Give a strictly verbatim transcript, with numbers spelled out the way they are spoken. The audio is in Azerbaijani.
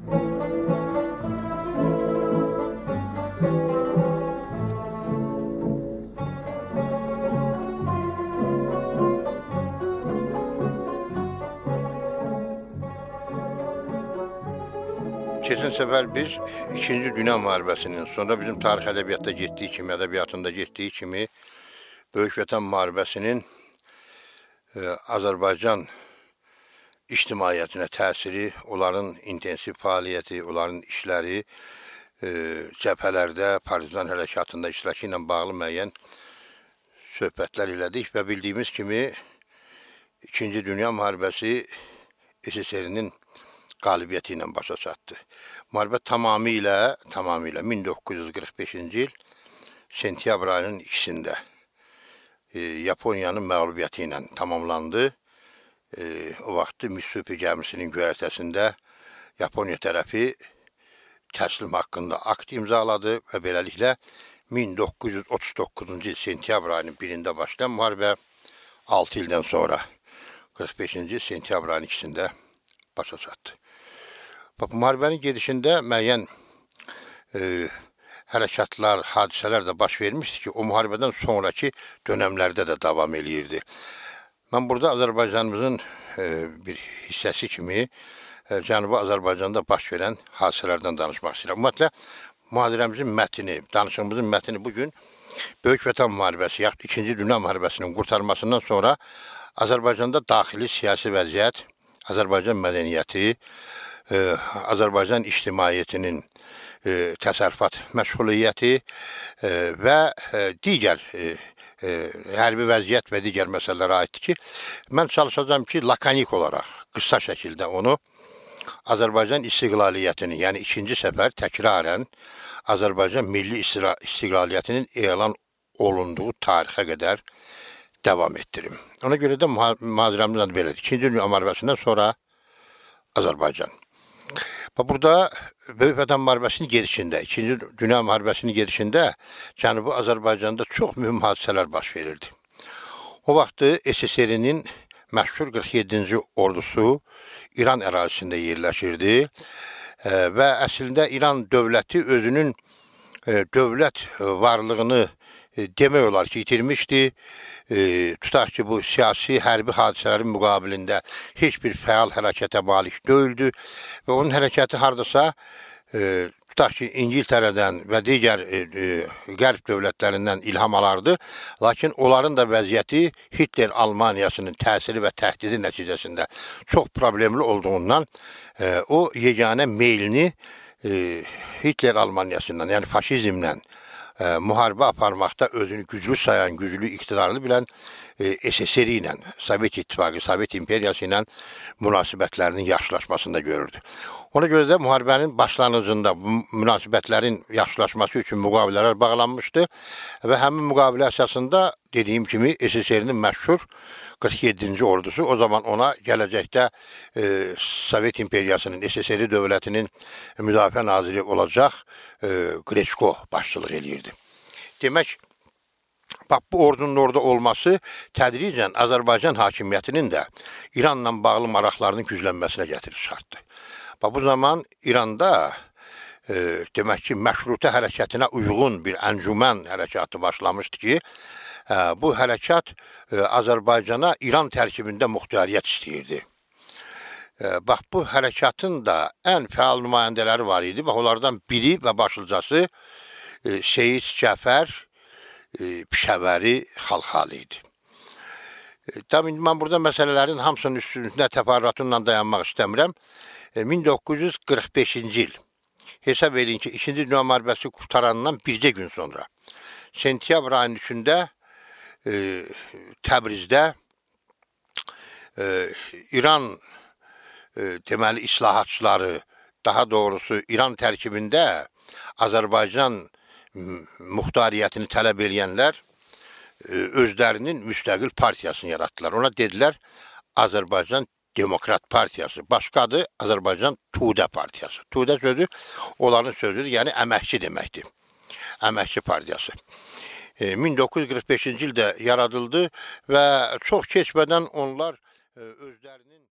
Keçən səfər biz İkinci Dünya Müharibəsinin, sonra bizim tarix ədəbiyyatda getdiyi kimi, ədəbiyyatında getdiyi kimi Böyük Vətən Müharibəsinin e, Azərbaycan ictimaiyyətinə təsiri, onların intensiv fəaliyyəti, onların işləri, e, cəbhələrdə, partizan hərəkatında iştirakı ilə bağlı müəyyən söhbətlər elədik və bildiyimiz kimi İkinci Dünya Müharibəsi S S R-nin qalibiyyəti ilə başa çatdı. Müharibə tamamilə, tamamilə min doqquz yüz qırx beşinci il sentyabr ayının ikisində e, Yaponiyanın məğlubiyyəti ilə tamamlandı. E, o vaxtı Mississippi gəmisinin göyərtəsində Yaponiya tərəfi təslim haqqında akt imzaladı və beləliklə min doqquz yüz otuz doqquzuncu il sentyabr ayının birində başlayan müharibə altı ildən sonra qırx beşinci il sentyabr ayının ikisində başa çatdı. Müharibənin gedişində müəyyən e, hərəkatlar, hadisələr də baş vermişdi ki, o müharibədən sonraki dönəmlərdə də davam eləyirdi. Mən burada Azərbaycanımızın e, bir hissəsi kimi e, Cənubi Azərbaycanda baş verən hadisələrdən danışmaq istəyirəm. Ümumiyyətlə, mühadirəmizin mətni, danışığımızın mətni bugün Böyük Vətən Müharibəsi, yaxud İkinci Dünya Müharibəsinin qurtarmasından sonra Azərbaycanda daxili siyasi vəziyyət, Azərbaycan mədəniyyəti, e, Azərbaycan ictimaiyyətinin e, təsərrüfat məşğuliyyəti e, və e, digər e, e, hərbi vəziyyət və digər məsələlərə aiddir ki, mən çalışacağım ki, lakanik olaraq, qısa şəkildə onu Azərbaycan istiqlaliyyətini, yəni ikinci səfər təkrarən Azərbaycan milli istiqlaliyyətinin elan olunduğu tarixə qədər davam etdirim. Ona görə də mühadirəmizin adı belədir. İkinci Dünya Müharibəsindən sonra Azərbaycan. Burada Böyük Vətən Müharibəsinin gedişində, İkinci Dünya Müharibəsinin gedişində Cənubi Azərbaycanda çox mühüm hadisələr baş verirdi. O vaxtı S S R-nin məşhur qırx yeddinci ordusu İran ərazisində yerləşirdi və əslində İran dövləti özünün dövlət varlığını demək olar ki, itirmişdi. E, tutaq ki, bu siyasi, hərbi hadisələrin müqabilində heç bir fəal hərəkətə malik deyildi və onun hərəkəti hardasa, e, tutaq ki, İngiltərədən və digər e, e, qərb dövlətlərindən ilham alardı, lakin onların da vəziyyəti Hitler Almaniyasının təsiri və təhdidi nəticəsində çox problemli olduğundan e, o yeganə meylini e, Hitler Almaniyasından, yəni faşizmlə E, müharibə aparmaqda özünü güclü sayan, güclü iqtidarlı bilən e, S S R ilə, Sovet İttifaqı, Sovet İmperiyası ilə münasibətlərinin yaxşılaşmasında görürdü. Ona görə də müharibənin başlanğıcında münasibətlərin yaxşılaşması üçün müqavilələr bağlanmışdı və həmin müqavilə əsasında dediyim kimi S S R-nin məşhur qırx yeddinci ordusu, o zaman ona gələcəkdə e, Sovet İmperiyasının, S S R dövlətinin müdafiə naziri olacaq e, Qreçko başçılıq eləyirdi. Demək, bax, bu ordunun orada olması tədricən Azərbaycan hakimiyyətinin də İranla bağlı maraqlarının güclənməsinə gətirib çıxartdı. Bax, bu zaman İranda e, demək ki, məşrutə hərəkətinə uyğun bir əncümən hərəkatı başlamışdı ki, bu hərəkat Azərbaycana İran tərkibində muxtariyyət istəyirdi. Bax, bu hərəkatın da ən fəal nümayəndələri var idi. Bax, onlardan biri və başlıcası Seyid Cəfər Pişəvəri Xalxali idi. Tabii mən burada məsələlərin hamısının üstündə təfərrüatla dayanmaq istəmirəm. min doqquz yüz qırx beşinci il hesab edin ki, İkinci Dünya Müharibəsi qurtarandan bircə gün sonra sentyabr ayının üçündə e, Təbrizdə e, İran e, deməli islahatçıları, daha doğrusu İran tərkibində Azərbaycan muxtariyyətini tələb edənlər e, özlərinin müstəqil partiyasını yaratdılar. Ona dedilər Azərbaycan Demokrat Partiyası. Başqa adı Azərbaycan Tudə Partiyası. Tudə sözü onların sözüdür, yəni əməkçi deməkdir. Əməkçi Partiyası. min doqquz yüz qırx beşinci ildə yaradıldı və çox keçmədən onlar özlərinin